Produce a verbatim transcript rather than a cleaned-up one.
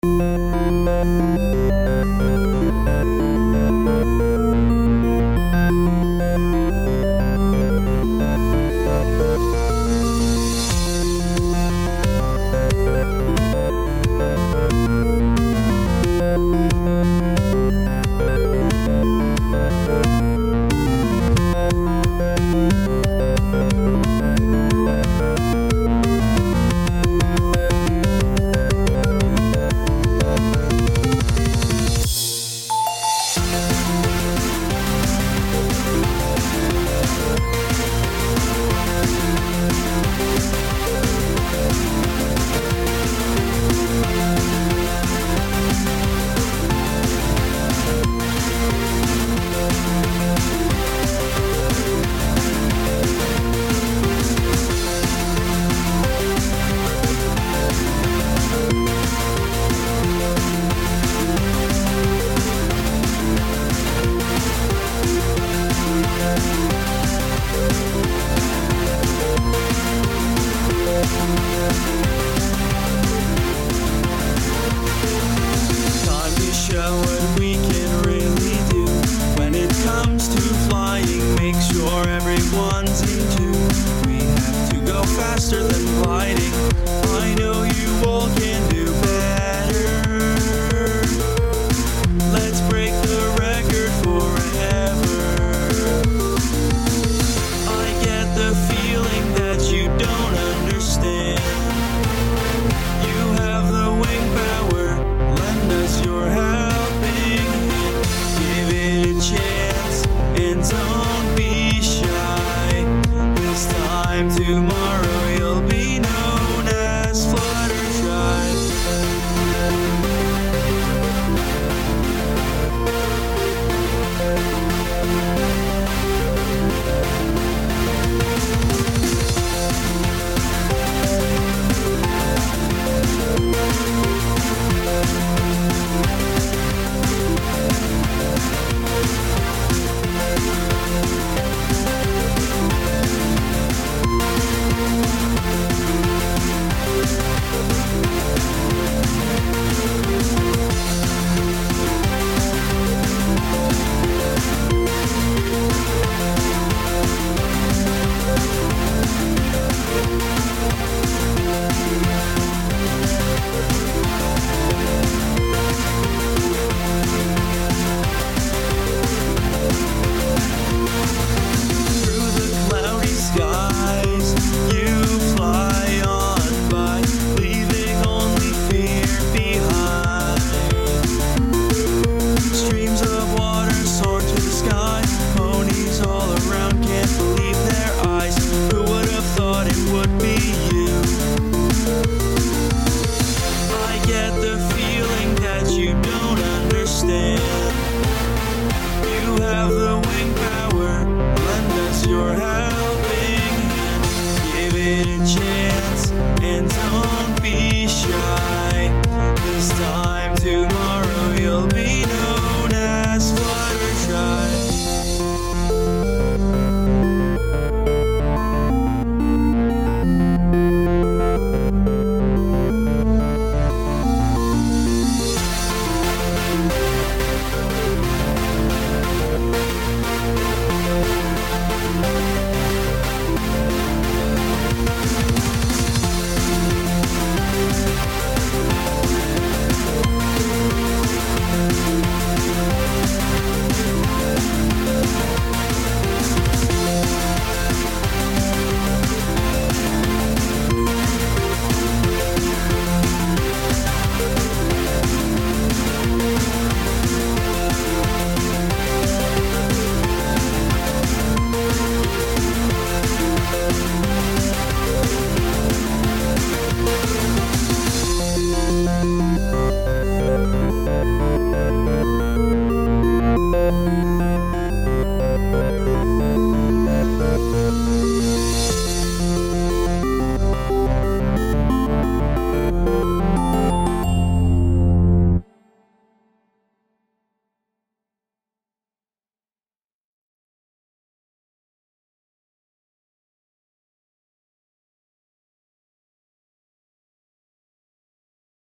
Time to show what we can really do when it comes to flying. Make sure everyone's in tune. We have to go faster than gliding. I know you all can do better. Let's break the record forever. I get the feeling that you don't understand. You have the wing power, lend us your helping hand. Give it a chance and don't be shy. This time tomorrow you'll be known as Fluttershy. You have the wing power, lend us your helping hand. Give it a chance and don't be shy.